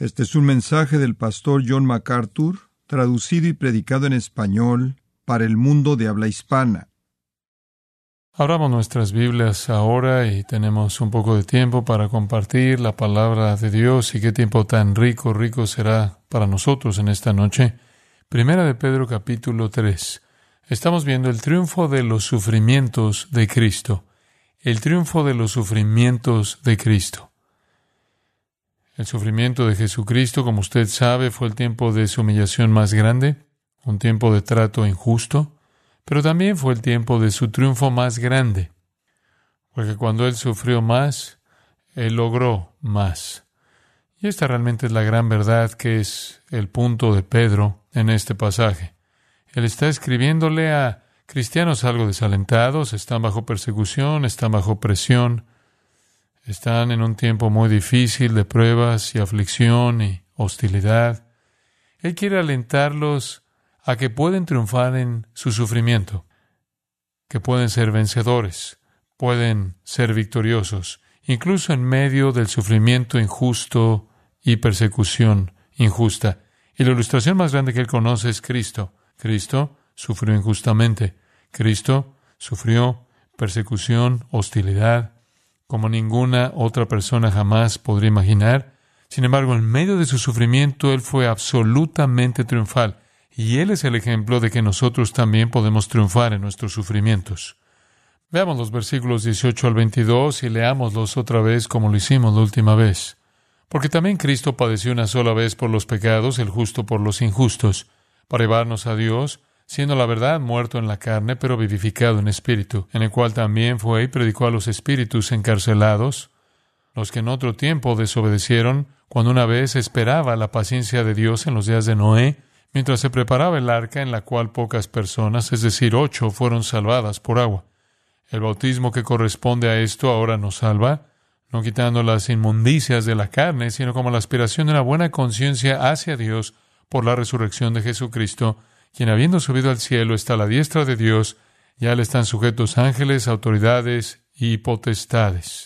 Este es un mensaje del pastor John MacArthur, traducido y predicado en español para el mundo de habla hispana. Abramos nuestras Biblias ahora y tenemos un poco de tiempo para compartir la palabra de Dios, y qué tiempo tan rico será para nosotros en esta noche. Primera de Pedro capítulo 3. Estamos viendo el triunfo de los sufrimientos de Cristo. El triunfo de los sufrimientos de Cristo. El sufrimiento de Jesucristo, como usted sabe, fue el tiempo de su humillación más grande, un tiempo de trato injusto, pero también fue el tiempo de su triunfo más grande, porque cuando Él sufrió más, Él logró más. Y esta realmente es la gran verdad que es el punto de Pedro en este pasaje. Él está escribiéndole a cristianos algo desalentados, están bajo persecución, están bajo presión, están en un tiempo muy difícil de pruebas y aflicción y hostilidad. Él quiere alentarlos a que pueden triunfar en su sufrimiento, que pueden ser vencedores, pueden ser victoriosos, incluso en medio del sufrimiento injusto y persecución injusta. Y la ilustración más grande que él conoce es Cristo. Cristo sufrió injustamente. Cristo sufrió persecución, hostilidad, como ninguna otra persona jamás podría imaginar. Sin embargo, en medio de su sufrimiento, Él fue absolutamente triunfal. Y Él es el ejemplo de que nosotros también podemos triunfar en nuestros sufrimientos. Veamos los versículos 18 al 22 y leámoslos otra vez como lo hicimos la última vez. Porque también Cristo padeció una sola vez por los pecados, el justo por los injustos, para llevarnos a Dios, siendo la verdad muerto en la carne, pero vivificado en espíritu, en el cual también fue y predicó a los espíritus encarcelados, los que en otro tiempo desobedecieron, cuando una vez esperaba la paciencia de Dios en los días de Noé, mientras se preparaba el arca en la cual pocas personas, es decir, 8, fueron salvadas por agua. El bautismo que corresponde a esto ahora nos salva, no quitando las inmundicias de la carne, sino como la aspiración de una buena conciencia hacia Dios por la resurrección de Jesucristo, quien habiendo subido al cielo está a la diestra de Dios, ya le están sujetos ángeles, autoridades y potestades.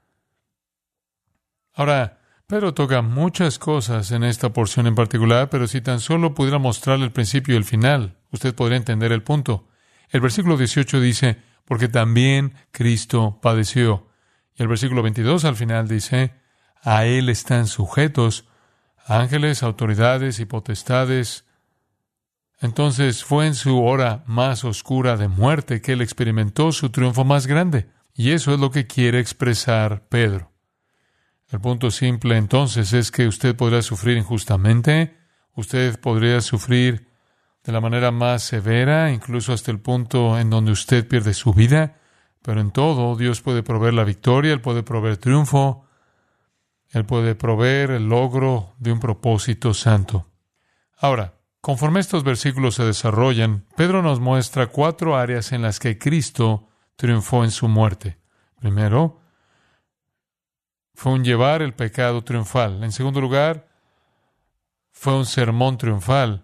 Ahora, Pedro toca muchas cosas en esta porción en particular, pero si tan solo pudiera mostrarle el principio y el final, usted podría entender el punto. El versículo 18 dice, porque también Cristo padeció. Y el versículo 22 al final dice, a Él están sujetos ángeles, autoridades y potestades. Entonces fue en su hora más oscura de muerte que Él experimentó su triunfo más grande. Y eso es lo que quiere expresar Pedro. El punto simple entonces es que usted podría sufrir injustamente, usted podría sufrir de la manera más severa, incluso hasta el punto en donde usted pierde su vida, pero en todo Dios puede proveer la victoria, Él puede proveer triunfo, Él puede proveer el logro de un propósito santo. Ahora, conforme estos versículos se desarrollan, Pedro nos muestra 4 áreas en las que Cristo triunfó en su muerte. Primero, fue un llevar el pecado triunfal. En segundo lugar, fue un sermón triunfal.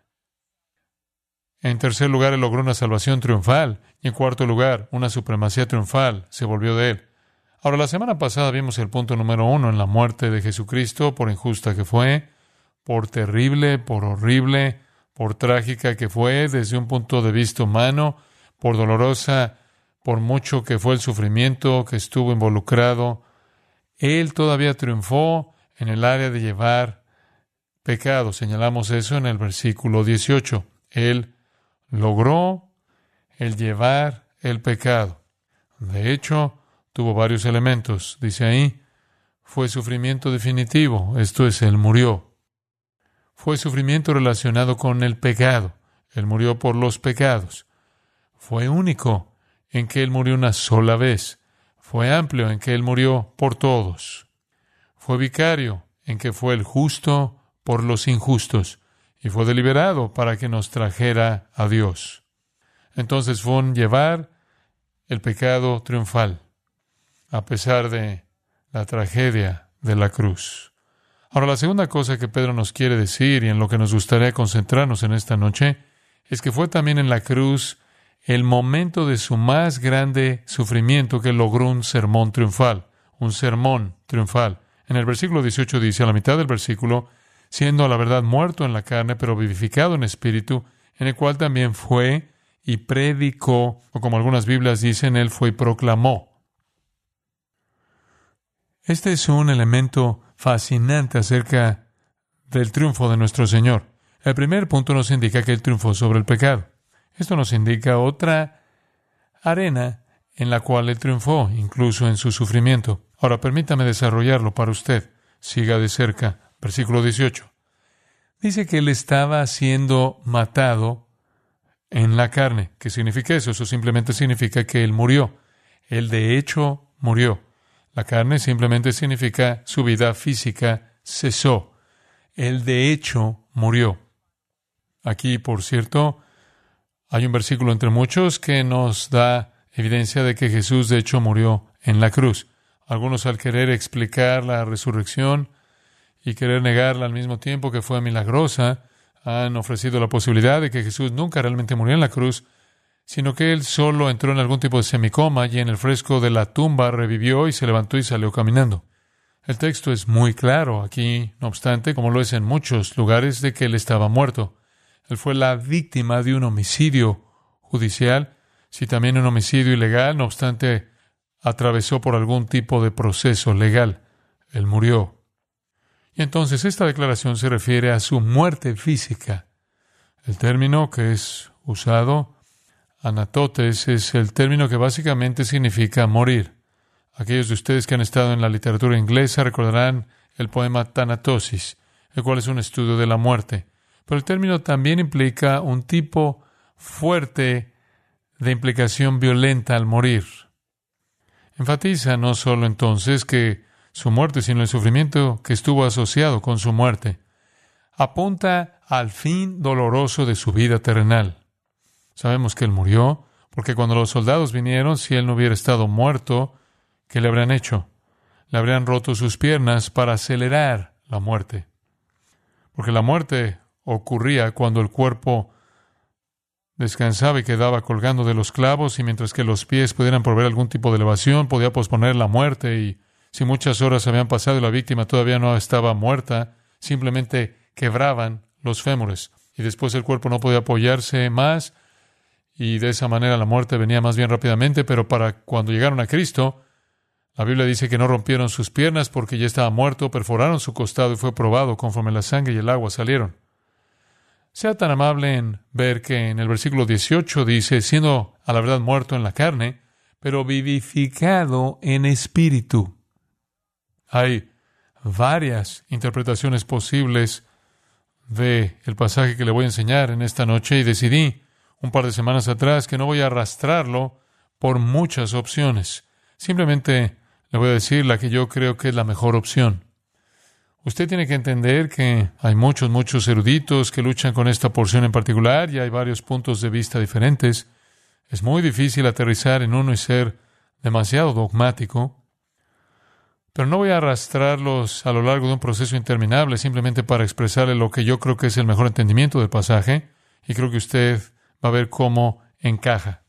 En tercer lugar, Él logró una salvación triunfal. Y en cuarto lugar, una supremacía triunfal se volvió de Él. Ahora, la semana pasada vimos el punto número 1 en la muerte de Jesucristo, por injusta que fue, por terrible, por horrible, por trágica que fue desde un punto de vista humano, por dolorosa, por mucho que fue el sufrimiento que estuvo involucrado. Él todavía triunfó en el área de llevar pecado. Señalamos eso en el versículo 18. Él logró el llevar el pecado. De hecho, tuvo varios elementos. Dice ahí, fue sufrimiento definitivo. Esto es, Él murió. Fue sufrimiento relacionado con el pecado. Él murió por los pecados. Fue único en que Él murió una sola vez. Fue amplio en que Él murió por todos. Fue vicario en que fue el justo por los injustos. Y fue deliberado para que nos trajera a Dios. Entonces fue un llevar el pecado triunfal, a pesar de la tragedia de la cruz. Ahora, la segunda cosa que Pedro nos quiere decir y en lo que nos gustaría concentrarnos en esta noche es que fue también en la cruz el momento de su más grande sufrimiento que logró un sermón triunfal. En el versículo 18 dice, a la mitad del versículo, siendo a la verdad muerto en la carne, pero vivificado en espíritu, en el cual también fue y predicó, o como algunas Biblias dicen, él fue y proclamó. Este es un elemento fascinante acerca del triunfo de nuestro Señor. El primer punto nos indica que Él triunfó sobre el pecado. Esto nos indica otra arena en la cual Él triunfó, incluso en su sufrimiento. Ahora, permítame desarrollarlo para usted. Siga de cerca. Versículo 18. Dice que Él estaba siendo matado en la carne. ¿Qué significa eso? Eso simplemente significa que Él murió. Él, de hecho, murió. La carne simplemente significa su vida física cesó. Él, de hecho, murió. Aquí, por cierto, hay un versículo entre muchos que nos da evidencia de que Jesús, de hecho, murió en la cruz. Algunos, al querer explicar la resurrección y querer negarla al mismo tiempo que fue milagrosa, han ofrecido la posibilidad de que Jesús nunca realmente murió en la cruz, sino que Él solo entró en algún tipo de semicoma y en el fresco de la tumba revivió y se levantó y salió caminando. El texto es muy claro aquí, no obstante, como lo es en muchos lugares, de que Él estaba muerto. Él fue la víctima de un homicidio judicial, si también un homicidio ilegal, no obstante, atravesó por algún tipo de proceso legal. Él murió. Y entonces esta declaración se refiere a su muerte física. El término que es usado, anatotes, es el término que básicamente significa morir. Aquellos de ustedes que han estado en la literatura inglesa recordarán el poema Thanatos, el cual es un estudio de la muerte. Pero el término también implica un tipo fuerte de implicación violenta al morir. Enfatiza no solo entonces que su muerte, sino el sufrimiento que estuvo asociado con su muerte. Apunta al fin doloroso de su vida terrenal. Sabemos que Él murió, porque cuando los soldados vinieron, si Él no hubiera estado muerto, ¿qué le habrían hecho? Le habrían roto sus piernas para acelerar la muerte. Porque la muerte ocurría cuando el cuerpo descansaba y quedaba colgando de los clavos, y mientras que los pies pudieran proveer algún tipo de elevación, podía posponer la muerte, y si muchas horas habían pasado y la víctima todavía no estaba muerta, simplemente quebraban los fémures, y después el cuerpo no podía apoyarse más, y de esa manera la muerte venía más bien rápidamente. Pero para cuando llegaron a Cristo, la Biblia dice que no rompieron sus piernas porque ya estaba muerto, perforaron su costado y fue probado conforme la sangre y el agua salieron. Sea tan amable en ver que en el versículo 18 dice, siendo a la verdad muerto en la carne, pero vivificado en espíritu. Hay varias interpretaciones posibles del pasaje que le voy a enseñar en esta noche, y decidí un par de semanas atrás que no voy a arrastrarlo por muchas opciones. Simplemente le voy a decir la que yo creo que es la mejor opción. Usted tiene que entender que hay muchos eruditos que luchan con esta porción en particular, y hay varios puntos de vista diferentes. Es muy difícil aterrizar en uno y ser demasiado dogmático. Pero no voy a arrastrarlos a lo largo de un proceso interminable simplemente para expresarle lo que yo creo que es el mejor entendimiento del pasaje, y creo que usted va a ver cómo encaja.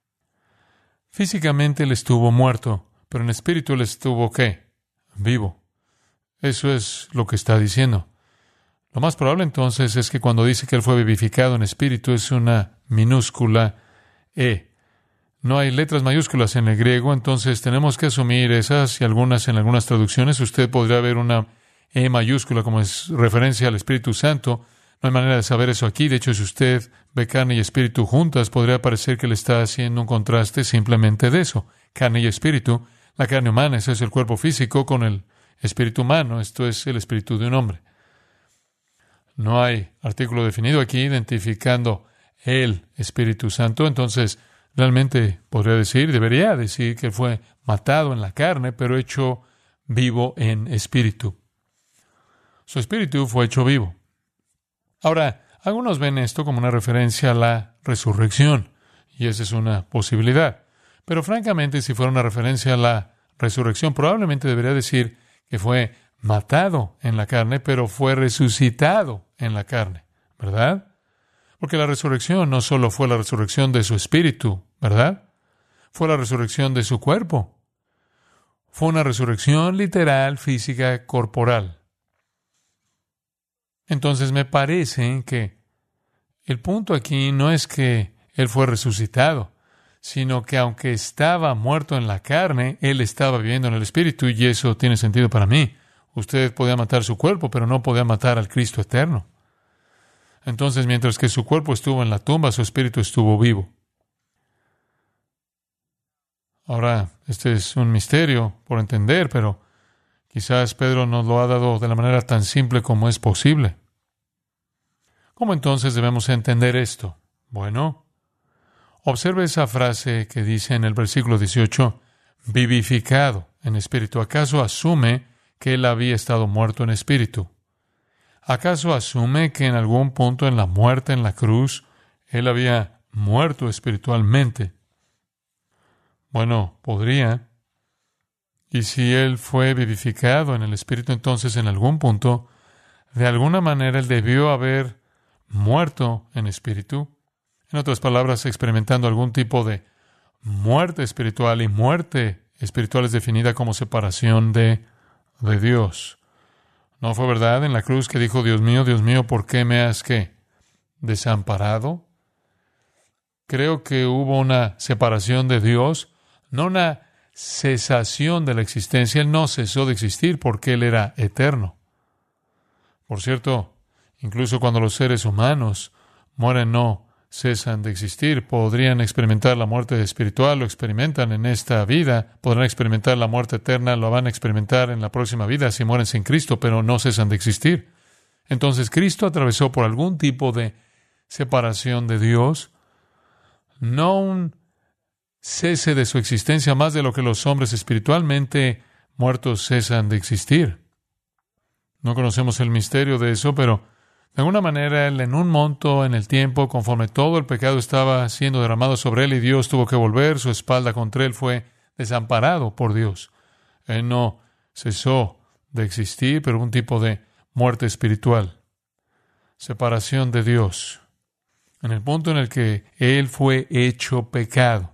Físicamente Él estuvo muerto, pero en espíritu Él estuvo, ¿qué? Vivo. Eso es lo que está diciendo. Lo más probable entonces es que cuando dice que Él fue vivificado en espíritu es una minúscula E. No hay letras mayúsculas en el griego, entonces tenemos que asumir esas, y algunas en algunas traducciones usted podría ver una E mayúscula como es referencia al Espíritu Santo. No hay manera de saber eso aquí. De hecho, si usted ve carne y espíritu juntas, podría parecer que le está haciendo un contraste simplemente de eso. Carne y espíritu. La carne humana, ese es el cuerpo físico, con el espíritu humano, esto es el espíritu de un hombre. No hay artículo definido aquí identificando el Espíritu Santo. Entonces, realmente debería decir que fue matado en la carne, pero hecho vivo en espíritu. Su espíritu fue hecho vivo. Ahora, algunos ven esto como una referencia a la resurrección, y esa es una posibilidad. Pero francamente, si fuera una referencia a la resurrección, probablemente debería decir que fue matado en la carne, pero fue resucitado en la carne, ¿verdad? Porque la resurrección no solo fue la resurrección de su espíritu, ¿verdad? Fue la resurrección de su cuerpo. Fue una resurrección literal, física, corporal. Entonces me parece que el punto aquí no es que Él fue resucitado, sino que aunque estaba muerto en la carne, Él estaba viviendo en el Espíritu, y eso tiene sentido para mí. Usted podía matar su cuerpo, pero no podía matar al Cristo eterno. Entonces, mientras que su cuerpo estuvo en la tumba, su espíritu estuvo vivo. Ahora, este es un misterio por entender, pero quizás Pedro nos lo ha dado de la manera tan simple como es posible. ¿Cómo entonces debemos entender esto? Bueno, observe esa frase que dice en el versículo 18, vivificado en espíritu. ¿Acaso asume que Él había estado muerto en espíritu? ¿Acaso asume que en algún punto en la muerte, en la cruz, Él había muerto espiritualmente? Bueno, podría. Y si Él fue vivificado en el Espíritu, entonces en algún punto, de alguna manera, Él debió haber muerto en espíritu. En otras palabras, experimentando algún tipo de muerte espiritual, y muerte espiritual es definida como separación de Dios. ¿No fue verdad en la cruz que dijo, Dios mío, ¿por qué me has, qué, desamparado? Creo que hubo una separación de Dios, no una cesación de la existencia. Él no cesó de existir porque Él era eterno. Por cierto, incluso cuando los seres humanos mueren, no cesan de existir. Podrían experimentar la muerte espiritual, lo experimentan en esta vida, podrán experimentar la muerte eterna, lo van a experimentar en la próxima vida si mueren sin Cristo, pero no cesan de existir. Entonces, Cristo atravesó por algún tipo de separación de Dios, no un cese de su existencia más de lo que los hombres espiritualmente muertos cesan de existir. No conocemos el misterio de eso, pero de alguna manera Él, en un monto en el tiempo, conforme todo el pecado estaba siendo derramado sobre Él y Dios tuvo que volver su espalda contra Él, fue desamparado por Dios. Él no cesó de existir, pero un tipo de muerte espiritual, separación de Dios, en el punto en el que Él fue hecho pecado.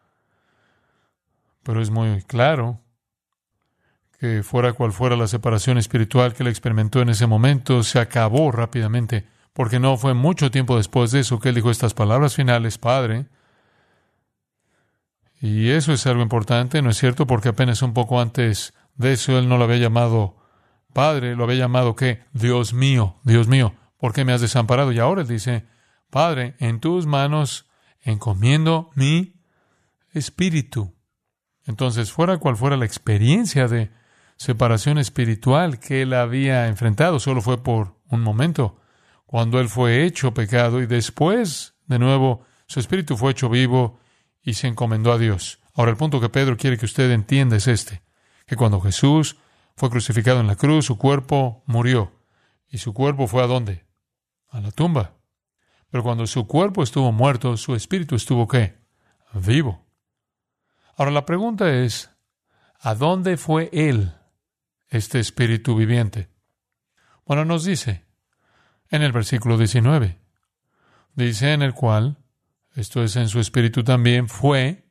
Pero es muy claro que fuera cual fuera la separación espiritual que Él experimentó en ese momento, se acabó rápidamente, porque no fue mucho tiempo después de eso que Él dijo estas palabras finales, Padre. Y eso es algo importante, ¿no es cierto? Porque apenas un poco antes de eso Él no lo había llamado Padre, lo había llamado, ¿qué? Dios mío, ¿por qué me has desamparado? Y ahora Él dice, Padre, en tus manos encomiendo mi espíritu. Entonces, fuera cual fuera la experiencia de separación espiritual que Él había enfrentado, solo fue por un momento, cuando Él fue hecho pecado y después, de nuevo, su espíritu fue hecho vivo y se encomendó a Dios. Ahora, el punto que Pedro quiere que usted entienda es este, que cuando Jesús fue crucificado en la cruz, su cuerpo murió. ¿Y su cuerpo fue a dónde? A la tumba. Pero cuando su cuerpo estuvo muerto, su espíritu estuvo, ¿qué? Vivo. Ahora, la pregunta es, ¿a dónde fue Él, este espíritu viviente? Bueno, nos dice en el versículo 19, dice en el cual, esto es en su espíritu también, fue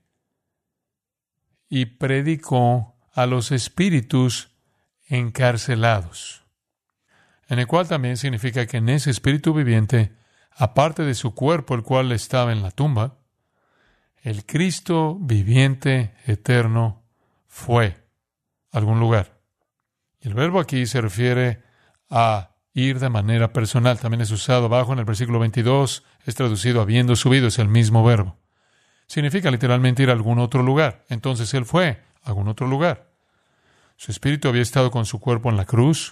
y predicó a los espíritus encarcelados. En el cual también significa que en ese espíritu viviente, aparte de su cuerpo, el cual estaba en la tumba, el Cristo viviente, eterno, fue a algún lugar. Y el verbo aquí se refiere a ir de manera personal. También es usado abajo en el versículo 22, es traducido habiendo subido, es el mismo verbo. Significa literalmente ir a algún otro lugar. Entonces Él fue a algún otro lugar. Su espíritu había estado con su cuerpo en la cruz,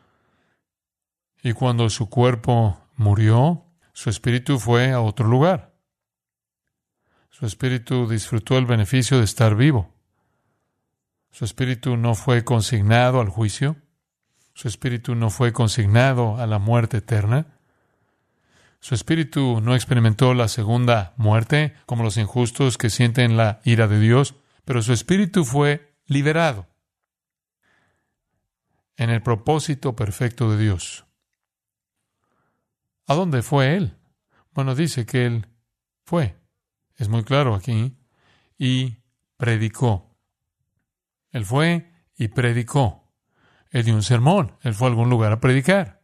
y cuando su cuerpo murió, su espíritu fue a otro lugar. Su espíritu disfrutó el beneficio de estar vivo. Su espíritu no fue consignado al juicio. Su espíritu no fue consignado a la muerte eterna. Su espíritu no experimentó la segunda muerte, como los injustos que sienten la ira de Dios, pero su espíritu fue liberado en el propósito perfecto de Dios. ¿A dónde fue Él? Bueno, dice que Él fue. Es muy claro aquí. Y predicó. Él fue y predicó. Él dio un sermón. Él fue a algún lugar a predicar.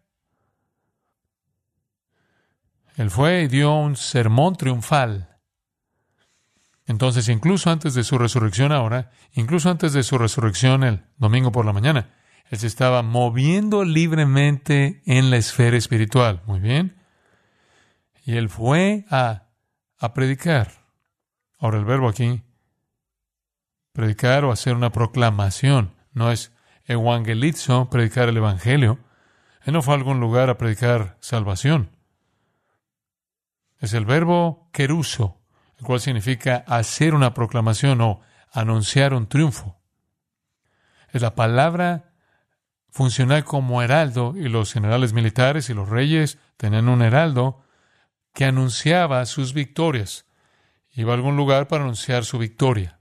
Él fue y dio un sermón triunfal. Entonces, incluso antes de su resurrección ahora, incluso antes de su resurrección el domingo por la mañana, Él se estaba moviendo libremente en la esfera espiritual. Muy bien. Y Él fue a predicar. Ahora, el verbo aquí, predicar o hacer una proclamación, no es evangelizo, predicar el evangelio. Él no fue a algún lugar a predicar salvación. Es el verbo keruso, el cual significa hacer una proclamación o anunciar un triunfo. Es la palabra funcional como heraldo, y los generales militares y los reyes tenían un heraldo que anunciaba sus victorias. Iba a algún lugar para anunciar su victoria.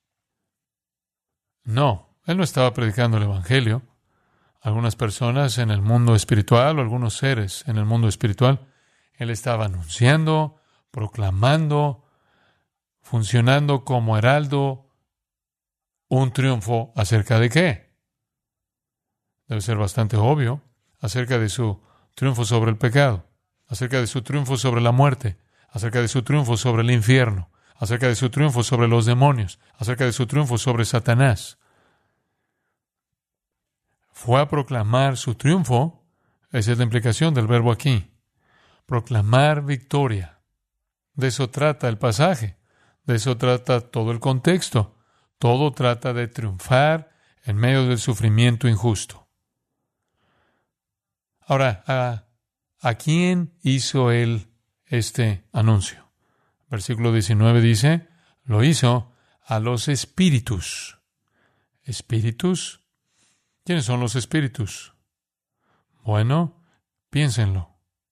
No, él no estaba predicando el evangelio. Algunas personas en el mundo espiritual o algunos seres en el mundo espiritual, él estaba anunciando, proclamando, funcionando como heraldo, un triunfo acerca de qué. Debe ser bastante obvio, acerca de su triunfo sobre el pecado, acerca de su triunfo sobre la muerte, acerca de su triunfo sobre el infierno, acerca de su triunfo sobre los demonios, acerca de su triunfo sobre Satanás. Fue a proclamar su triunfo. Esa es la implicación del verbo aquí. Proclamar victoria. De eso trata el pasaje. De eso trata todo el contexto. Todo trata de triunfar en medio del sufrimiento injusto. Ahora, ¿a quién hizo él este anuncio? Versículo 19 dice, lo hizo a los espíritus. ¿Espíritus? ¿Quiénes son los espíritus? Bueno, piénsenlo.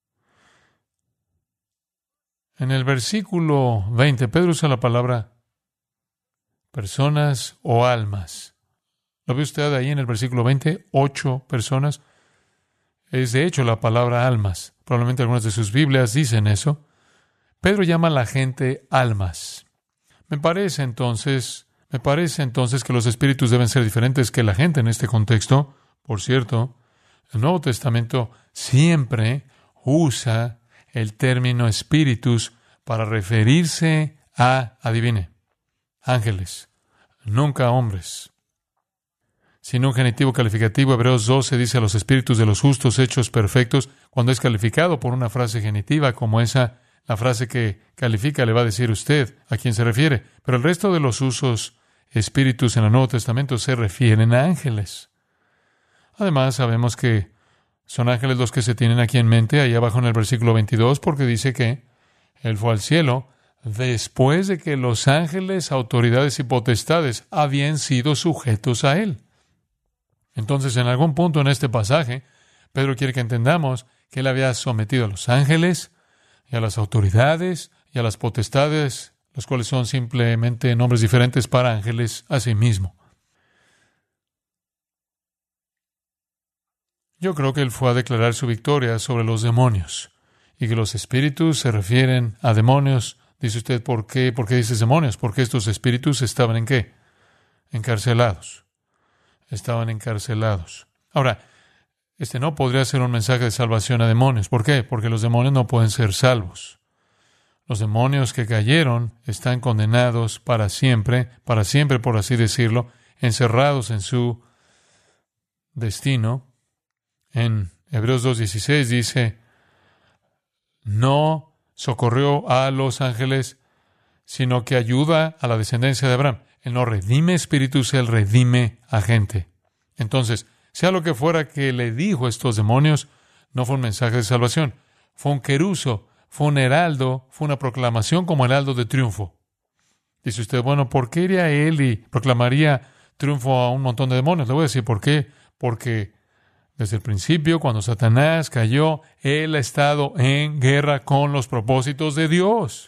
En el versículo 20, Pedro usa la palabra personas o almas. ¿Lo ve usted ahí en el versículo 20? 8 personas. Es de hecho la palabra almas. Probablemente algunas de sus Biblias dicen eso. Pedro llama a la gente almas. Me parece entonces que los espíritus deben ser diferentes que la gente en este contexto. Por cierto, el Nuevo Testamento siempre usa el término espíritus para referirse a, adivine, ángeles, nunca hombres. Sin un genitivo calificativo, Hebreos 12 dice a los espíritus de los justos hechos perfectos. Cuando es calificado por una frase genitiva como esa, la frase que califica le va a decir usted a quién se refiere. Pero el resto de los usos espíritus en el Nuevo Testamento se refieren a ángeles. Además, sabemos que son ángeles los que se tienen aquí en mente, ahí abajo en el versículo 22, porque dice que Él fue al cielo después de que los ángeles, autoridades y potestades habían sido sujetos a Él. Entonces, en algún punto en este pasaje, Pedro quiere que entendamos que Él había sometido a los ángeles y a las autoridades y a las potestades, los cuales son simplemente nombres diferentes para ángeles a sí mismo. Yo creo que Él fue a declarar su victoria sobre los demonios y que los espíritus se refieren a demonios. Dice usted, ¿por qué? ¿Por qué dices demonios? Porque estos espíritus estaban ¿en qué? Encarcelados. Estaban encarcelados. Ahora, este no podría ser un mensaje de salvación a demonios. ¿Por qué? Porque los demonios no pueden ser salvos. Los demonios que cayeron están condenados para siempre, por así decirlo, encerrados en su destino. En Hebreos 2:16 dice, no socorrió a los ángeles, sino que ayuda a la descendencia de Abraham. Él no redime espíritus, Él redime a gente. Entonces, sea lo que fuera que le dijo a estos demonios, no fue un mensaje de salvación. Fue un queruso, fue un heraldo, fue una proclamación como heraldo de triunfo. Dice usted, bueno, ¿por qué iría él y proclamaría triunfo a un montón de demonios? Le voy a decir por qué. Porque desde el principio, cuando Satanás cayó, él ha estado en guerra con los propósitos de Dios.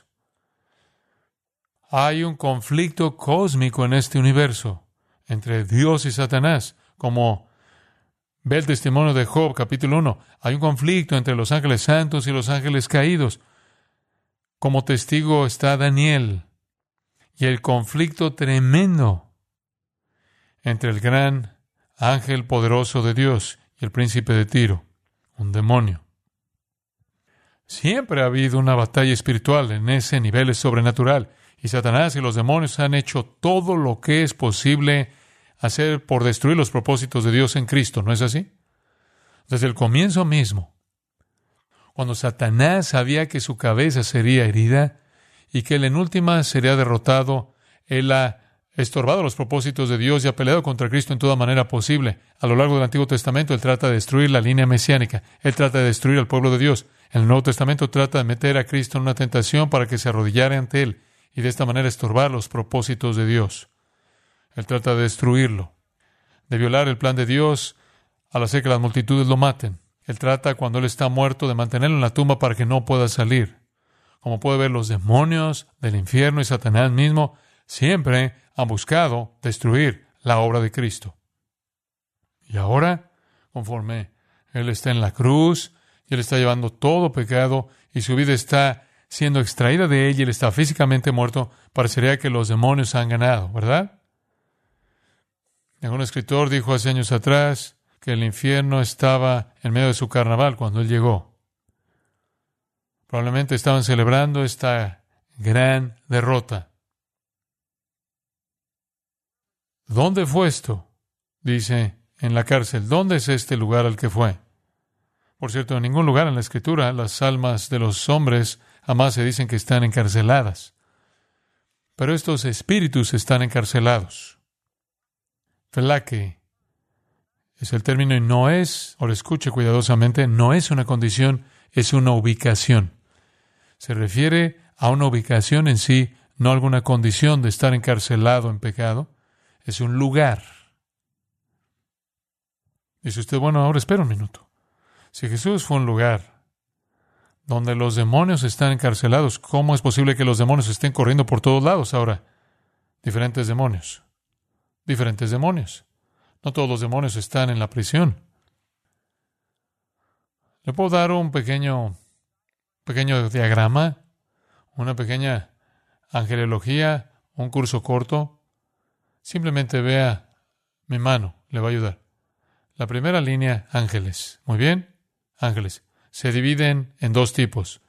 Hay un conflicto cósmico en este universo entre Dios y Satanás, como ve el testimonio de Job, capítulo 1. Hay un conflicto entre los ángeles santos y los ángeles caídos. Como testigo está Daniel. Y el conflicto tremendo entre el gran ángel poderoso de Dios y el príncipe de Tiro, un demonio. Siempre ha habido una batalla espiritual en ese nivel sobrenatural, y Satanás y los demonios han hecho todo lo que es posible hacer por destruir los propósitos de Dios en Cristo, ¿no es así? Desde el comienzo mismo, cuando Satanás sabía que su cabeza sería herida y que él en última sería derrotado, él ha estorbado los propósitos de Dios y ha peleado contra Cristo en toda manera posible. A lo largo del Antiguo Testamento, él trata de destruir la línea mesiánica. Él trata de destruir al pueblo de Dios. En el Nuevo Testamento trata de meter a Cristo en una tentación para que se arrodillara ante él y de esta manera estorbar los propósitos de Dios. Él trata de destruirlo, de violar el plan de Dios al hacer que las multitudes lo maten. Él trata, cuando él está muerto, de mantenerlo en la tumba para que no pueda salir. Como puede ver, los demonios del infierno y Satanás mismo siempre han buscado destruir la obra de Cristo. Y ahora, conforme él está en la cruz y él está llevando todo pecado y su vida está siendo extraída de él y él está físicamente muerto, parecería que los demonios han ganado, ¿verdad? Un escritor dijo hace años atrás que el infierno estaba en medio de su carnaval cuando él llegó. Probablemente estaban celebrando esta gran derrota. ¿Dónde fue esto? Dice, en la cárcel. ¿Dónde es este lugar al que fue? Por cierto, en ningún lugar en la Escritura las almas de los hombres jamás se dicen que están encarceladas. Pero estos espíritus están encarcelados. Felake es el término y no es, ahora escuche cuidadosamente, no es una condición, es una ubicación. Se refiere a una ubicación en sí, no a alguna condición de estar encarcelado en pecado. Es un lugar. Dice usted, bueno, ahora espera un minuto. Si Jesús fue un lugar donde los demonios están encarcelados, ¿cómo es posible que los demonios estén corriendo por todos lados ahora? Diferentes demonios. Diferentes demonios. No todos los demonios están en la prisión. Le puedo dar un pequeño diagrama, una pequeña angelología, un curso corto. Simplemente vea mi mano, le va a ayudar. La primera línea, ángeles. Muy bien, ángeles. Se dividen en dos tipos.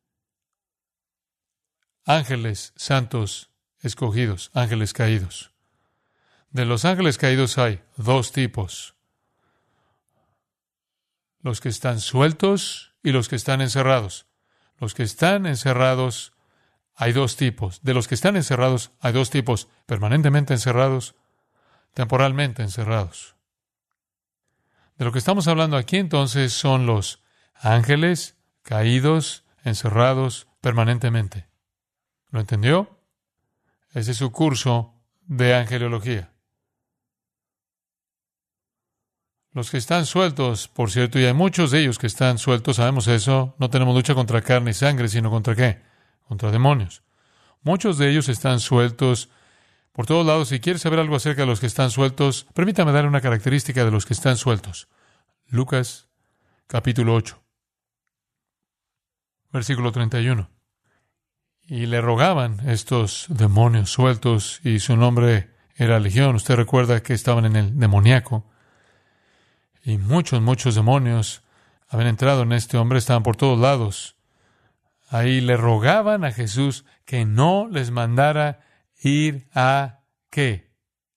Ángeles santos escogidos, ángeles caídos. De los ángeles caídos hay dos tipos. Los que están sueltos y los que están encerrados. Los que están encerrados, hay dos tipos. De los que están encerrados, hay dos tipos. Permanentemente encerrados, temporalmente encerrados. De lo que estamos hablando aquí entonces son los ángeles caídos, encerrados permanentemente. ¿Lo entendió? Ese es su curso de angelología. Los que están sueltos, por cierto, y hay muchos de ellos que están sueltos, sabemos eso, no tenemos lucha contra carne y sangre, sino contra ¿qué? Contra demonios. Muchos de ellos están sueltos por todos lados. Si quiere saber algo acerca de los que están sueltos, permítame darle una característica de los que están sueltos. Lucas, capítulo 8, versículo 31. Y le rogaban estos demonios sueltos, y su nombre era Legión. Usted recuerda que estaban en el demoníaco. Y muchos demonios habían entrado en este hombre, estaban por todos lados. Ahí le rogaban a Jesús que no les mandara ir a ¿qué?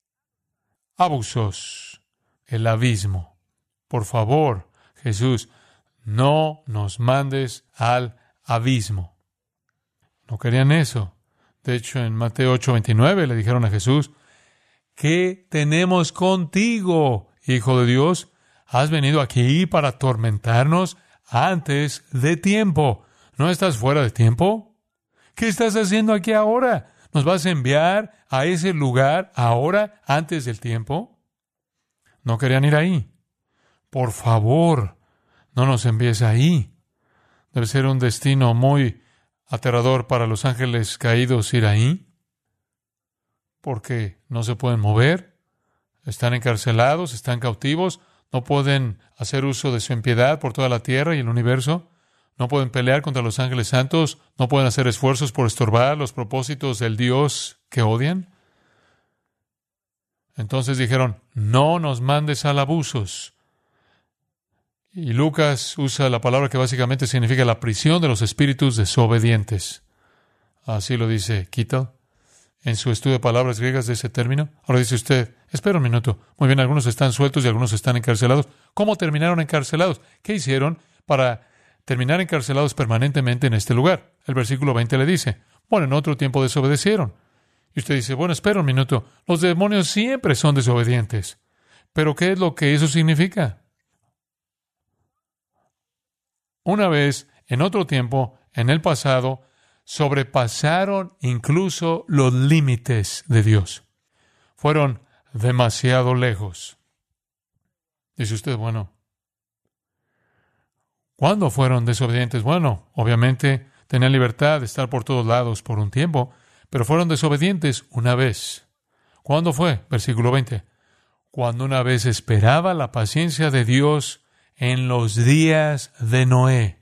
Abusos, el abismo. Por favor, Jesús, no nos mandes al abismo. No querían eso. De hecho, en Mateo 8:29 le dijeron a Jesús, ¿qué tenemos contigo, Hijo de Dios? ¿Has venido aquí para atormentarnos antes de tiempo? ¿No estás fuera de tiempo? ¿Qué estás haciendo aquí ahora? ¿Nos vas a enviar a ese lugar ahora, antes del tiempo? No querían ir ahí. Por favor, no nos envíes ahí. Debe ser un destino muy aterrador para los ángeles caídos ir ahí, porque no se pueden mover, están encarcelados, están cautivos, no pueden hacer uso de su impiedad por toda la tierra y el universo, no pueden pelear contra los ángeles santos, no pueden hacer esfuerzos por estorbar los propósitos del Dios que odian. Entonces dijeron, no nos mandes al abusos. Y Lucas usa la palabra que básicamente significa la prisión de los espíritus desobedientes. Así lo dice Kittel en su estudio de palabras griegas de ese término. Ahora dice usted, espera un minuto. Muy bien, algunos están sueltos y algunos están encarcelados. ¿Cómo terminaron encarcelados? ¿Qué hicieron para terminar encarcelados permanentemente en este lugar? El versículo 20 le dice, bueno, en otro tiempo desobedecieron. Y usted dice, bueno, espera un minuto. Los demonios siempre son desobedientes. ¿Pero qué es lo que eso significa? Una vez, en otro tiempo, en el pasado, sobrepasaron incluso los límites de Dios. Fueron demasiado lejos. Dice usted, bueno, ¿cuándo fueron desobedientes? Bueno, obviamente tenían libertad de estar por todos lados por un tiempo, pero fueron desobedientes una vez. ¿Cuándo fue? Versículo 20. Cuando una vez esperaba la paciencia de Dios en los días de Noé,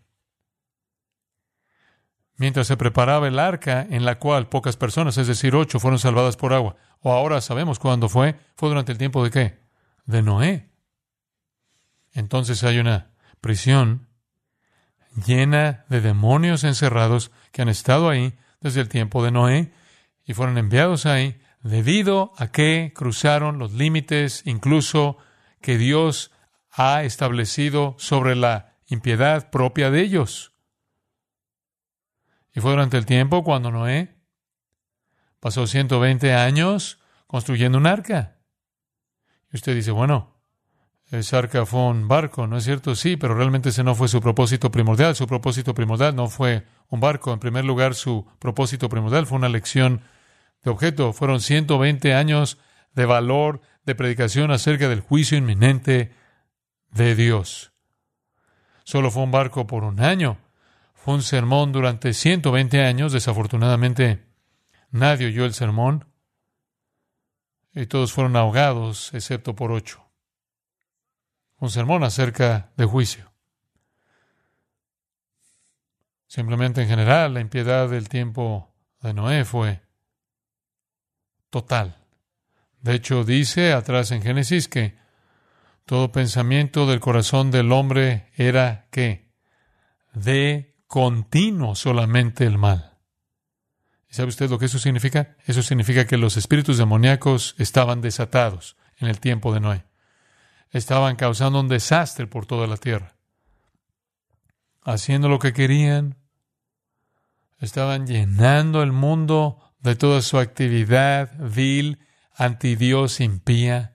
mientras se preparaba el arca en la cual pocas personas, es decir, 8, fueron salvadas por agua. O ahora sabemos cuándo fue. ¿Fue durante el tiempo de qué? De Noé. Entonces hay una prisión llena de demonios encerrados que han estado ahí desde el tiempo de Noé y fueron enviados ahí debido a que cruzaron los límites incluso que Dios ha establecido sobre la impiedad propia de ellos. Y fue durante el tiempo cuando Noé pasó 120 años construyendo un arca. Y usted dice, bueno, ese arca fue un barco, ¿no es cierto? Sí, pero realmente ese no fue su propósito primordial. Su propósito primordial no fue un barco. En primer lugar, su propósito primordial fue una lección de objeto. Fueron 120 años de valor, de predicación acerca del juicio inminente de Dios. Solo fue un barco por un año. Fue un sermón durante 120 años. Desafortunadamente, nadie oyó el sermón y todos fueron ahogados, excepto por 8. Un sermón acerca de juicio. Simplemente en general, la impiedad del tiempo de Noé fue total. De hecho, dice atrás en Génesis que todo pensamiento del corazón del hombre era ¿qué? De continuo solamente el mal. ¿Y sabe usted lo que eso significa? Eso significa que los espíritus demoníacos estaban desatados en el tiempo de Noé. Estaban causando un desastre por toda la tierra. Haciendo lo que querían. Estaban llenando el mundo de toda su actividad vil, antidios, impía.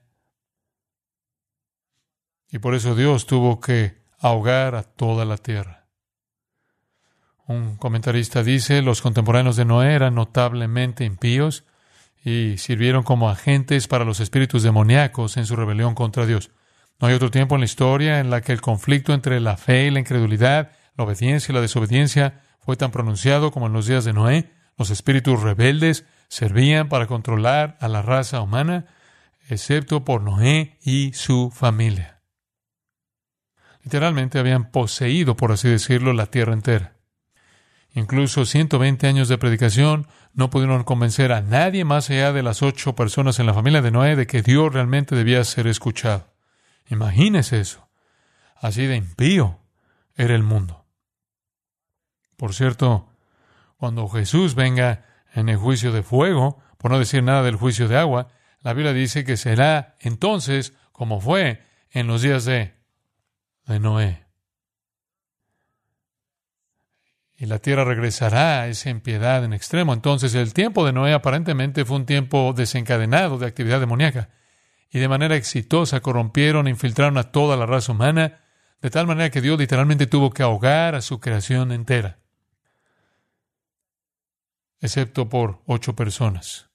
Y por eso Dios tuvo que ahogar a toda la tierra. Un comentarista dice, los contemporáneos de Noé eran notablemente impíos y sirvieron como agentes para los espíritus demoníacos en su rebelión contra Dios. No hay otro tiempo en la historia en la que el conflicto entre la fe y la incredulidad, la obediencia y la desobediencia fue tan pronunciado como en los días de Noé. Los espíritus rebeldes servían para controlar a la raza humana, excepto por Noé y su familia. Literalmente habían poseído, por así decirlo, la tierra entera. Incluso 120 años de predicación no pudieron convencer a nadie más allá de las 8 personas en la familia de Noé de que Dios realmente debía ser escuchado. Imagínese eso. Así de impío era el mundo. Por cierto, cuando Jesús venga en el juicio de fuego, por no decir nada del juicio de agua, la Biblia dice que será entonces como fue en los días de Noé. Y la tierra regresará a esa impiedad en extremo. Entonces, el tiempo de Noé aparentemente fue un tiempo desencadenado de actividad demoníaca. Y de manera exitosa corrompieron e infiltraron a toda la raza humana, de tal manera que Dios literalmente tuvo que ahogar a su creación entera. Excepto por 8 personas.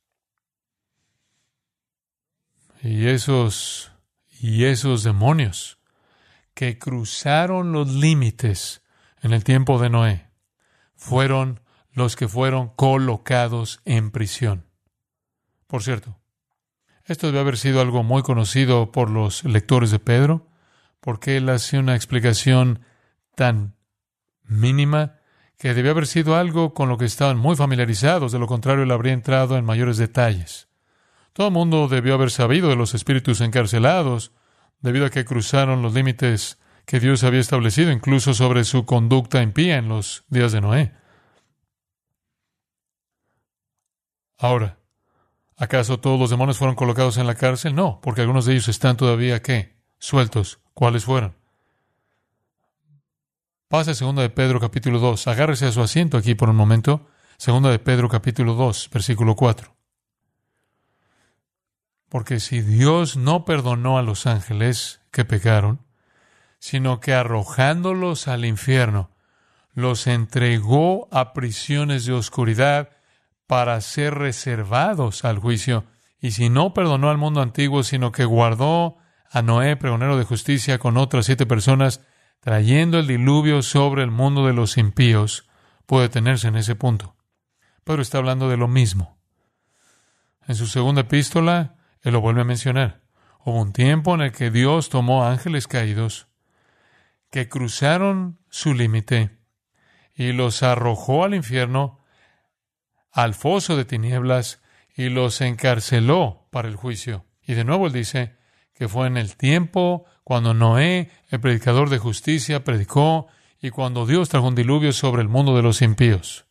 Y esos demonios que cruzaron los límites en el tiempo de Noé fueron los que fueron colocados en prisión. Por cierto, esto debe haber sido algo muy conocido por los lectores de Pedro, porque él hace una explicación tan mínima que debió haber sido algo con lo que estaban muy familiarizados, de lo contrario él habría entrado en mayores detalles. Todo el mundo debió haber sabido de los espíritus encarcelados, debido a que cruzaron los límites que Dios había establecido, incluso sobre su conducta impía en los días de Noé. Ahora, ¿acaso todos los demonios fueron colocados en la cárcel? No, porque algunos de ellos están todavía, ¿qué? Sueltos. ¿Cuáles fueron? Pase a 2 de Pedro capítulo 2. Agárrese a su asiento aquí por un momento. 2 de Pedro capítulo 2, versículo 4. Porque si Dios no perdonó a los ángeles que pecaron, sino que arrojándolos al infierno, los entregó a prisiones de oscuridad para ser reservados al juicio, y si no perdonó al mundo antiguo, sino que guardó a Noé, pregonero de justicia, con otras 7 personas, trayendo el diluvio sobre el mundo de los impíos, puede detenerse en ese punto. Pedro está hablando de lo mismo. En su segunda epístola, él lo vuelve a mencionar. Hubo un tiempo en el que Dios tomó ángeles caídos que cruzaron su límite y los arrojó al infierno, al foso de tinieblas, y los encarceló para el juicio. Y de nuevo él dice que fue en el tiempo cuando Noé, el predicador de justicia, predicó, y cuando Dios trajo un diluvio sobre el mundo de los impíos.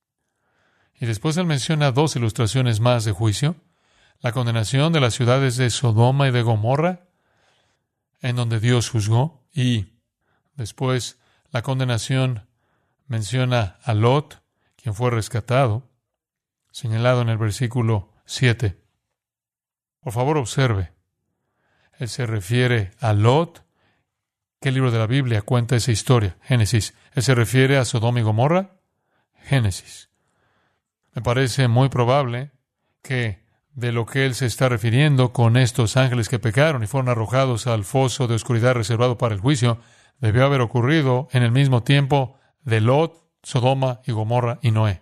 Y después él menciona 2 ilustraciones más de juicio: la condenación de las ciudades de Sodoma y de Gomorra, en donde Dios juzgó, y después la condenación menciona a Lot, quien fue rescatado, señalado en el versículo 7. Por favor, observe. Él se refiere a Lot. ¿Qué libro de la Biblia cuenta esa historia? Génesis. Él se refiere a Sodoma y Gomorra. Génesis. Me parece muy probable que de lo que él se está refiriendo con estos ángeles que pecaron y fueron arrojados al foso de oscuridad reservado para el juicio, debió haber ocurrido en el mismo tiempo de Lot, Sodoma y Gomorra y Noé.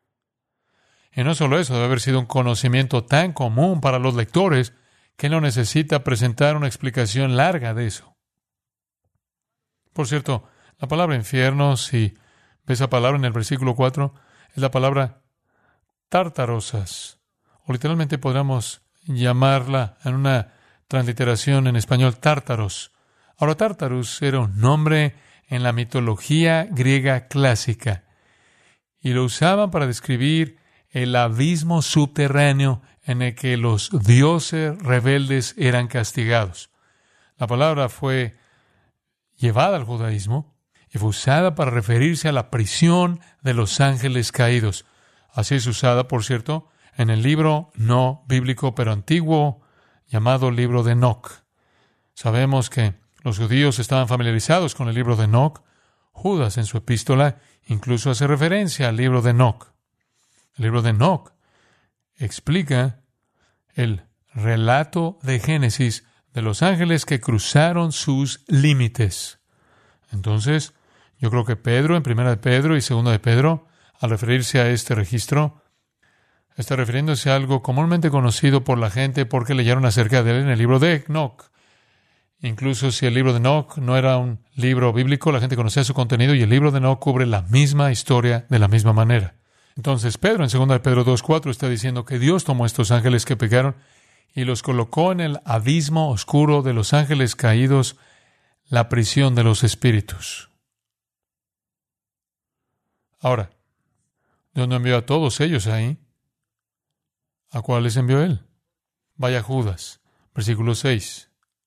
Y no solo eso, debe haber sido un conocimiento tan común para los lectores que no necesita presentar una explicación larga de eso. Por cierto, la palabra infierno, si ve esa palabra en el versículo 4, es la palabra tártarosas, o literalmente podríamos llamarla en una transliteración en español tártaros. Ahora, Tártarus era un nombre en la mitología griega clásica, y lo usaban para describir el abismo subterráneo en el que los dioses rebeldes eran castigados. La palabra fue llevada al judaísmo y fue usada para referirse a la prisión de los ángeles caídos. Así es usada, por cierto, en el libro no bíblico pero antiguo llamado libro de Enoc. Sabemos que los judíos estaban familiarizados con el libro de Enoc. Judas, en su epístola, incluso hace referencia al libro de Enoc. El libro de Enoc explica el relato de Génesis de los ángeles que cruzaron sus límites. Entonces, yo creo que Pedro, en 1 de Pedro y 2 de Pedro, al referirse a este registro, está refiriéndose a algo comúnmente conocido por la gente porque leyeron acerca de él en el libro de Enoc. Incluso si el libro de Enoc no era un libro bíblico, la gente conocía su contenido y el libro de Enoc cubre la misma historia de la misma manera. Entonces, Pedro, en 2 de Pedro 2:4, está diciendo que Dios tomó estos ángeles que pecaron y los colocó en el abismo oscuro de los ángeles caídos, la prisión de los espíritus. Ahora, Dios no envió a todos ellos ahí. ¿A cuáles envió Él? Vaya Judas, versículo 6.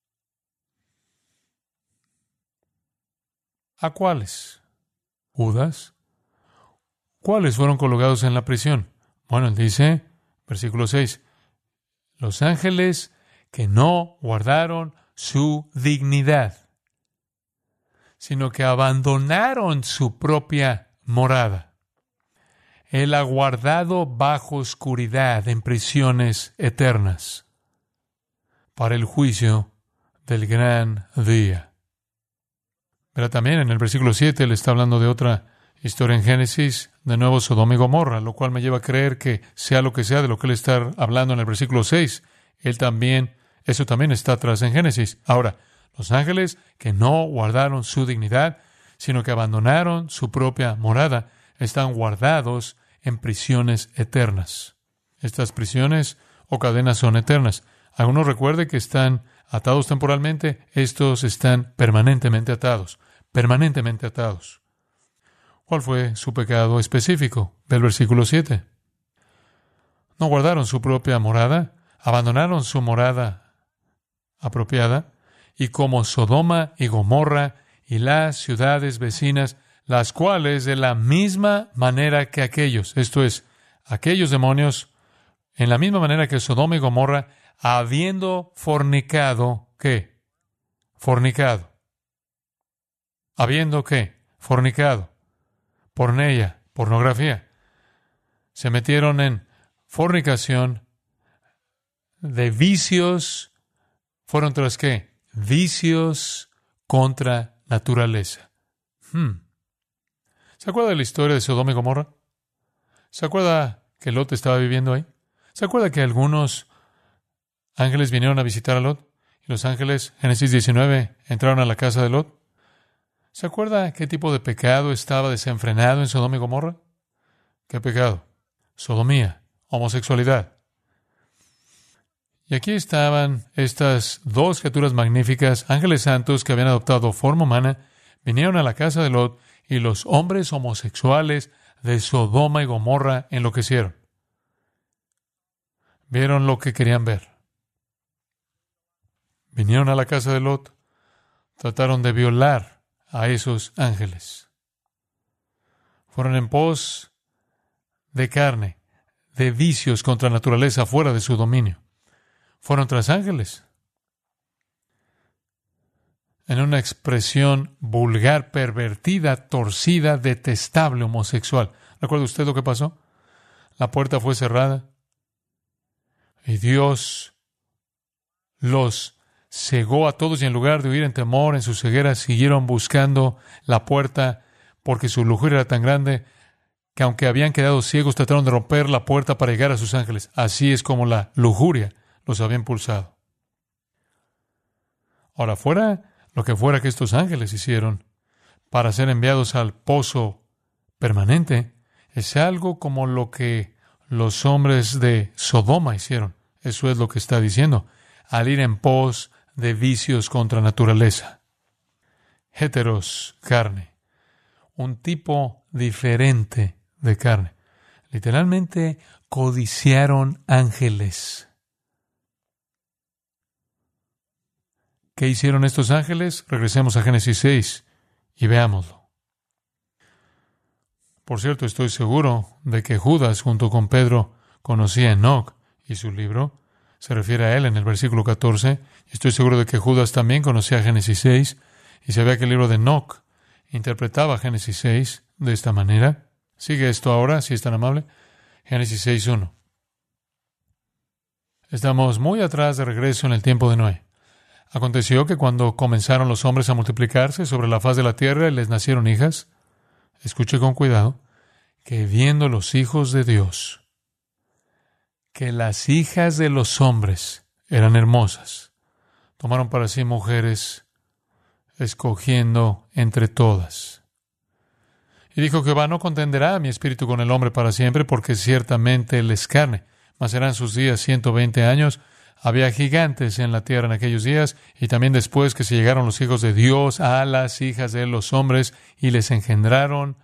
¿A cuáles? Judas. ¿Cuáles fueron colocados en la prisión? Bueno, él dice, versículo 6, los ángeles que no guardaron su dignidad, sino que abandonaron su propia morada. Él ha guardado bajo oscuridad en prisiones eternas para el juicio del gran día. Pero también en el versículo 7 él está hablando de otra historia en Génesis, de nuevo Sodoma y Gomorra, lo cual me lleva a creer que sea lo que sea de lo que él está hablando en el versículo 6, eso también está atrás en Génesis. Ahora, los ángeles que no guardaron su dignidad, sino que abandonaron su propia morada, están guardados en prisiones eternas. Estas prisiones o cadenas son eternas. Algunos recuerde que están atados temporalmente, estos están permanentemente atados, permanentemente atados. ¿Cuál fue su pecado específico? Del versículo 7. No guardaron su propia morada, abandonaron su morada apropiada, y como Sodoma y Gomorra y las ciudades vecinas, las cuales de la misma manera que aquellos, esto es, aquellos demonios, en la misma manera que Sodoma y Gomorra, habiendo fornicado, ¿qué? Fornicado. ¿Habiendo qué? Fornicado. Porneia, pornografía. Se metieron en fornicación de vicios. ¿Fueron tras qué? Vicios contra naturaleza. ¿Se acuerda de la historia de Sodoma y Gomorra? ¿Se acuerda que Lot estaba viviendo ahí? ¿Se acuerda que algunos ángeles vinieron a visitar a Lot? Y los ángeles, Génesis 19, entraron a la casa de Lot. ¿Se acuerda qué tipo de pecado estaba desenfrenado en Sodoma y Gomorra? ¿Qué pecado? Sodomía, homosexualidad. Y aquí estaban estas dos criaturas magníficas, ángeles santos que habían adoptado forma humana, vinieron a la casa de Lot y los hombres homosexuales de Sodoma y Gomorra enloquecieron. Vieron lo que querían ver. Vinieron a la casa de Lot, trataron de violar a esos ángeles. Fueron en pos de carne, de vicios contra la naturaleza fuera de su dominio. Fueron tras ángeles. En una expresión vulgar, pervertida, torcida, detestable, homosexual. ¿Recuerda usted lo que pasó? La puerta fue cerrada y Dios los cegó a todos y en lugar de huir en temor, en su ceguera, siguieron buscando la puerta porque su lujuria era tan grande que aunque habían quedado ciegos, trataron de romper la puerta para llegar a sus ángeles. Así es como la lujuria los había impulsado. Ahora, fuera lo que fuera que estos ángeles hicieron para ser enviados al pozo permanente, es algo como lo que los hombres de Sodoma hicieron. Eso es lo que está diciendo. Al ir en pos de vicios contra naturaleza. Heteros, carne. Un tipo diferente de carne. Literalmente codiciaron ángeles. ¿Qué hicieron estos ángeles? Regresemos a Génesis 6 y veámoslo. Por cierto, estoy seguro de que Judas, junto con Pedro, conocía a Enoc y su libro. Se refiere a él en el versículo 14. Estoy seguro de que Judas también conocía Génesis 6 y sabía que el libro de Enoc interpretaba Génesis 6 de esta manera. Sigue esto ahora, si es tan amable. Génesis 6:1. Estamos muy atrás de regreso en el tiempo de Noé. Aconteció que cuando comenzaron los hombres a multiplicarse sobre la faz de la tierra y les nacieron hijas, escuche con cuidado, que viendo los hijos de Dios, que las hijas de los hombres eran hermosas, tomaron para sí mujeres, escogiendo entre todas. Y dijo: Jehová, no contenderá mi espíritu con el hombre para siempre, porque ciertamente él es carne, mas serán sus días 120 años. Había gigantes en la tierra en aquellos días, y también después que se llegaron los hijos de Dios a las hijas de los hombres, y les engendraron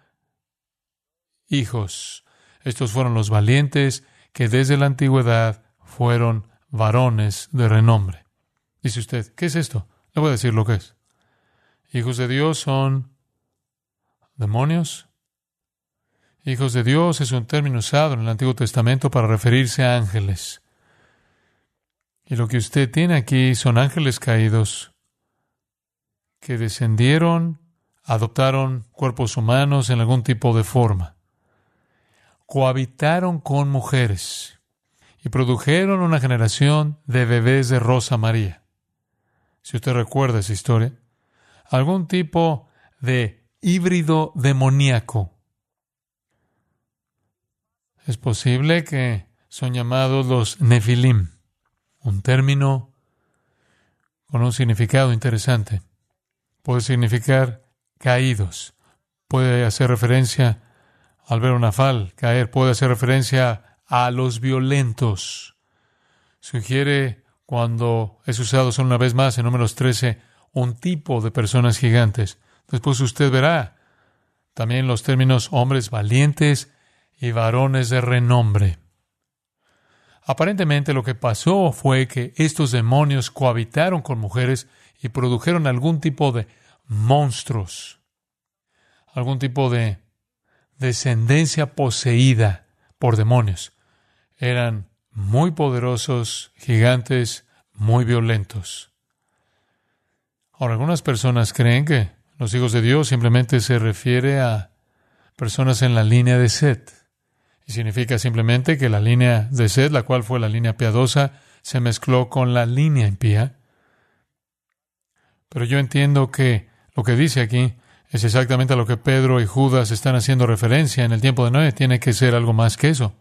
hijos. Estos fueron los valientes, que desde la antigüedad fueron varones de renombre. Dice usted, ¿qué es esto? Le voy a decir lo que es. Hijos de Dios son demonios. Hijos de Dios es un término usado en el Antiguo Testamento para referirse a ángeles. Y lo que usted tiene aquí son ángeles caídos que descendieron, adoptaron cuerpos humanos en algún tipo de forma, cohabitaron con mujeres y produjeron una generación de bebés de Rosa María. Si usted recuerda esa historia, algún tipo de híbrido demoníaco. Es posible que son llamados los Nefilim. Un término con un significado interesante. Puede significar caídos. Puede hacer referencia al ver una fal caer. Puede hacer referencia a los violentos. sugiere, cuando es usado solo una vez más en Números 13, un tipo de personas gigantes. Después usted verá también los términos hombres valientes y varones de renombre. Aparentemente lo que pasó fue que estos demonios cohabitaron con mujeres y produjeron algún tipo de monstruos, algún tipo de descendencia poseída por demonios. Eran muy poderosos, gigantes, muy violentos. Ahora, algunas personas creen que los hijos de Dios simplemente se refiere a personas en la línea de Set. Y significa simplemente que la línea de Set, la cual fue la línea piadosa, se mezcló con la línea impía. Pero yo entiendo que lo que dice aquí es exactamente a lo que Pedro y Judas están haciendo referencia en el tiempo de Noé. Tiene que ser algo más que eso.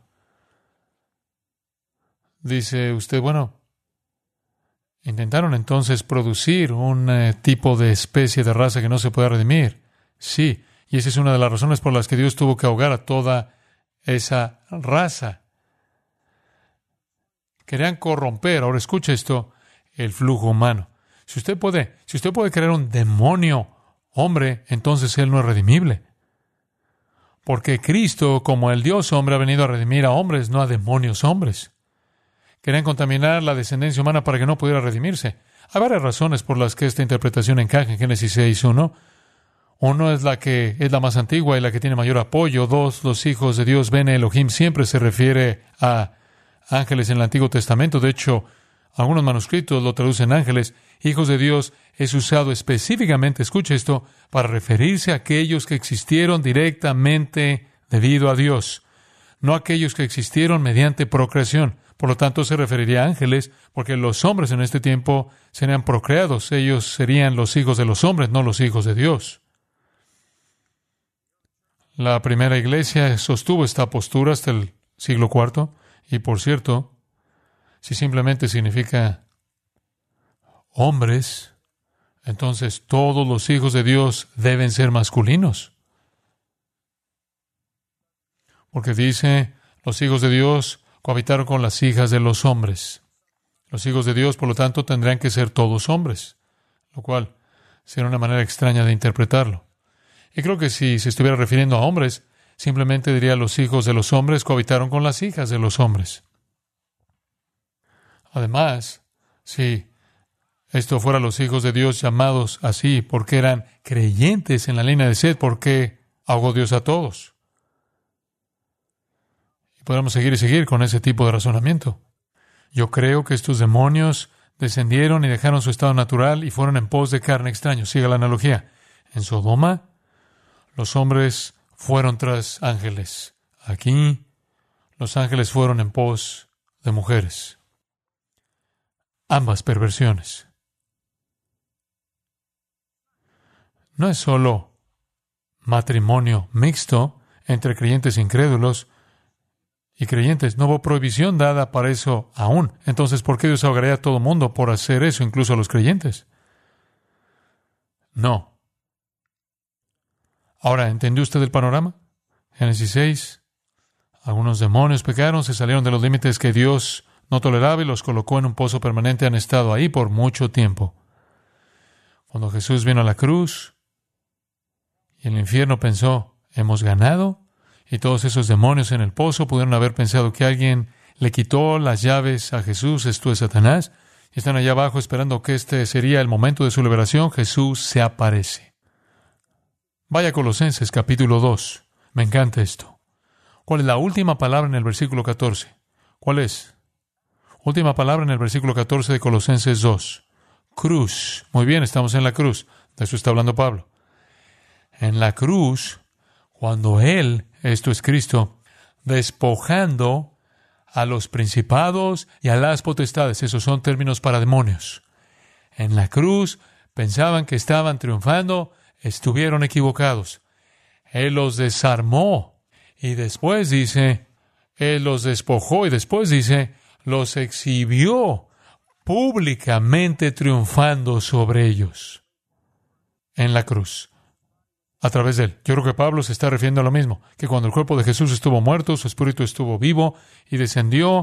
Dice usted, bueno, intentaron entonces producir un tipo de especie de raza que no se puede redimir. Sí, y esa es una de las razones por las que Dios tuvo que ahogar a toda esa raza. Querían corromper, ahora escuche esto, el flujo humano. Si usted puede crear un demonio hombre, entonces él no es redimible. Porque Cristo, como el Dios hombre, ha venido a redimir a hombres, no a demonios hombres. Querían contaminar la descendencia humana para que no pudiera redimirse. Hay varias razones por las que esta interpretación encaja en Génesis 6:1. Uno es la que es la más antigua y la que tiene mayor apoyo. Dos, los hijos de Dios, Bene Elohim, siempre se refiere a ángeles en el Antiguo Testamento. De hecho, algunos manuscritos lo traducen ángeles. Hijos de Dios es usado específicamente, escuche esto, para referirse a aquellos que existieron directamente debido a Dios, no a aquellos que existieron mediante procreación. Por lo tanto, se referiría a ángeles, porque los hombres en este tiempo serían procreados. Ellos serían los hijos de los hombres, no los hijos de Dios. La primera iglesia sostuvo esta postura hasta el siglo IV. Y por cierto, si simplemente significa hombres, entonces todos los hijos de Dios deben ser masculinos. Porque dice, los hijos de Dios cohabitaron con las hijas de los hombres. Los hijos de Dios, por lo tanto, tendrían que ser todos hombres, lo cual sería una manera extraña de interpretarlo. Y creo que si se estuviera refiriendo a hombres, simplemente diría los hijos de los hombres cohabitaron con las hijas de los hombres. Además, si esto fuera los hijos de Dios llamados así porque eran creyentes en la línea de Set, ¿por qué ahogó Dios a todos? Y podemos seguir y seguir con ese tipo de razonamiento. Yo creo que estos demonios descendieron y dejaron su estado natural y fueron en pos de carne extraño. Siga la analogía. En Sodoma, los hombres fueron tras ángeles. Aquí, los ángeles fueron en pos de mujeres. Ambas perversiones. No es solo matrimonio mixto entre creyentes incrédulos y creyentes. No hubo prohibición dada para eso aún. Entonces, ¿por qué Dios ahogaría a todo mundo por hacer eso, incluso a los creyentes? No. Ahora, ¿entendió usted el panorama? Génesis 6. Algunos demonios pecaron, se salieron de los límites que Dios no toleraba y los colocó en un pozo permanente. Han estado ahí por mucho tiempo. Cuando Jesús vino a la cruz y el infierno pensó, hemos ganado, y todos esos demonios en el pozo pudieron haber pensado que alguien le quitó las llaves a Jesús, esto es Satanás, y están allá abajo esperando que este sería el momento de su liberación. Jesús se aparece. Vaya a Colosenses capítulo 2. Me encanta esto. ¿Cuál es la última palabra en el versículo 14? ¿Cuál es? Última palabra en el versículo 14 de Colosenses 2. Cruz. Muy bien, estamos en la cruz. De eso está hablando Pablo. En la cruz, cuando Él, esto es Cristo, despojando a los principados y a las potestades, esos son términos para demonios. En la cruz pensaban que estaban triunfando, estuvieron equivocados. Él los desarmó y después dice, Él los despojó y después dice, los exhibió públicamente triunfando sobre ellos en la cruz, a través de Él. Yo creo que Pablo se está refiriendo a lo mismo, que cuando el cuerpo de Jesús estuvo muerto, su espíritu estuvo vivo y descendió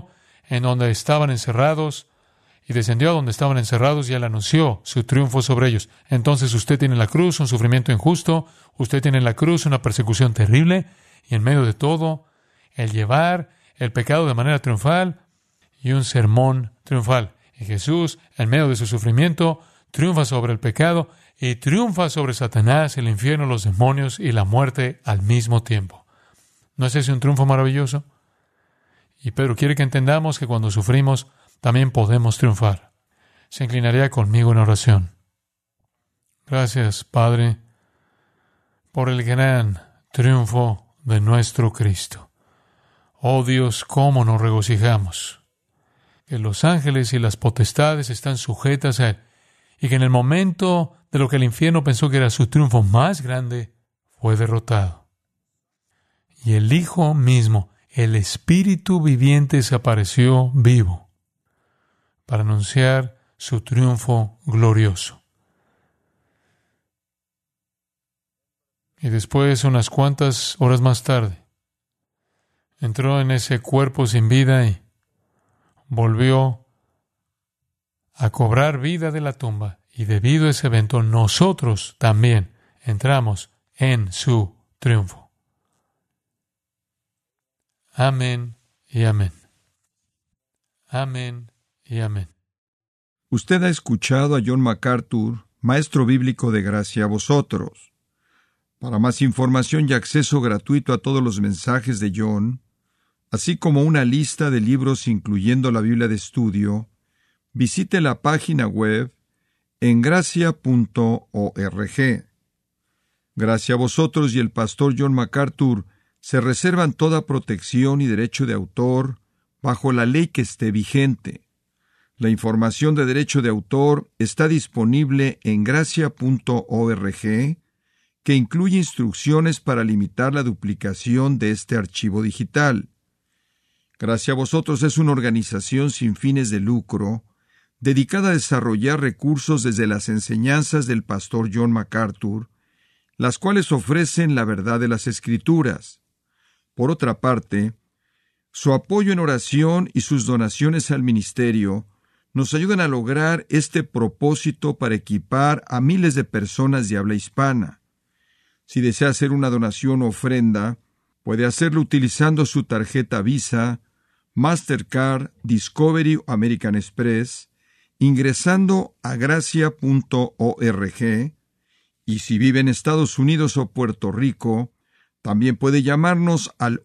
en donde estaban encerrados y descendió a donde estaban encerrados y Él anunció su triunfo sobre ellos. Entonces usted tiene en la cruz un sufrimiento injusto, usted tiene en la cruz una persecución terrible y en medio de todo, el llevar el pecado de manera triunfal y un sermón triunfal. Y Jesús, en medio de su sufrimiento, triunfa sobre el pecado y triunfa sobre Satanás, el infierno, los demonios y la muerte al mismo tiempo. ¿No es ese un triunfo maravilloso? Y Pedro quiere que entendamos que cuando sufrimos, también podemos triunfar. Se inclinaría conmigo en oración. Gracias, Padre, por el gran triunfo de nuestro Cristo. Oh Dios, cómo nos regocijamos que los ángeles y las potestades están sujetas a Él, y que en el momento de lo que el infierno pensó que era su triunfo más grande, fue derrotado. Y el Hijo mismo, el Espíritu viviente, se apareció vivo para anunciar su triunfo glorioso. Y después, unas cuantas horas más tarde, entró en ese cuerpo sin vida y volvió a cobrar vida de la tumba. Y debido a ese evento, nosotros también entramos en su triunfo. Amén y amén. Amén y amén. Usted ha escuchado a John MacArthur, maestro bíblico de gracia a vosotros. Para más información y acceso gratuito a todos los mensajes de John, así como una lista de libros incluyendo la Biblia de estudio, visite la página web en gracia.org. Gracia a vosotros y el pastor John MacArthur se reservan toda protección y derecho de autor bajo la ley que esté vigente. La información de derecho de autor está disponible en gracia.org, que incluye instrucciones para limitar la duplicación de este archivo digital. Gracia a vosotros es una organización sin fines de lucro dedicada a desarrollar recursos desde las enseñanzas del pastor John MacArthur, las cuales ofrecen la verdad de las Escrituras. Por otra parte, su apoyo en oración y sus donaciones al ministerio nos ayudan a lograr este propósito para equipar a miles de personas de habla hispana. Si desea hacer una donación o ofrenda, puede hacerlo utilizando su tarjeta Visa, Mastercard, Discovery o American Express, ingresando a gracia.org, y si vive en Estados Unidos o Puerto Rico, también puede llamarnos al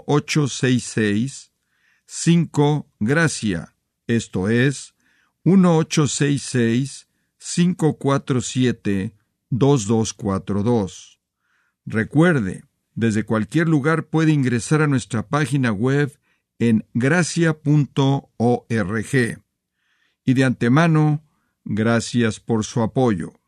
1-866-5-GRACIA, esto es, 1-866-547-2242. Recuerde, desde cualquier lugar puede ingresar a nuestra página web en gracia.org. Y de antemano, gracias por su apoyo.